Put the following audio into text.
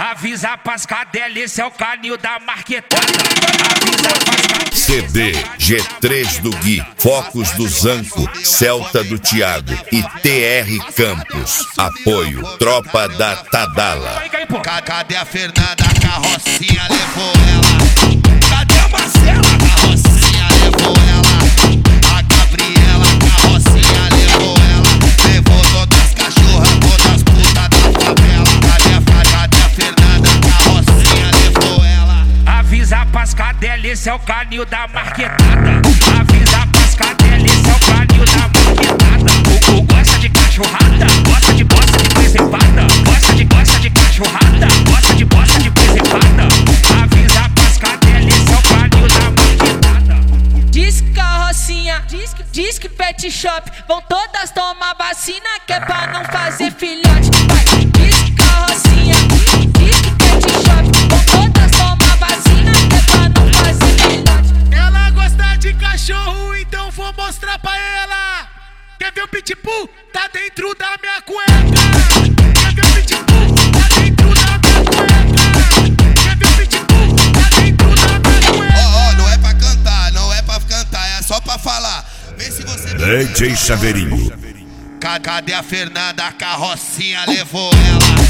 Avisa pras cadelas, esse é o canil da marquetada. Avisa pras cadelas. CD G3 do Gui, Focos do Zanco, Celta do Thiago e TR Campos. Apoio Tropa da Tadala. Cadê a Fernanda? A carrocinha levou ela. Cadê a Marcela? A carrocinha levou ela. A Gabriela, a carrocinha levou ela. Levou todas as cachorras, todas as putas da favela. Cadê a Fernanda? A carrocinha levou ela. Avisa pras cadelas, esse é o canil da marquetada. Avisa pras cadelas, esse é o canil da marquetada. O gosta de cachorrada, gosta de preservada. Gosta de cachorrada, gosta de preservada. Avisa pras cadelas, esse é o canil da marquetada. Diz que carrocinha, diz que pet shop, vão todas tomar vacina que é pra não fazer filhote. Vai, diz que carrocinha, diz que pet shop, vão todas tomar vacina que é pra não fazer filhote. Ela gosta de cachorro, então vou mostrar pra ela. Quer ver o pitbull? Tá dentro da minha cueca. Quer ver o pitbull? Tá dentro da minha cueca. Quer ver o pitbull? Tá dentro da minha cueca. Não é pra cantar, não é pra cantar, é só pra falar. Vê se você... DJ Chaveirinho. Cadê a Fernanda? A carrocinha levou ela.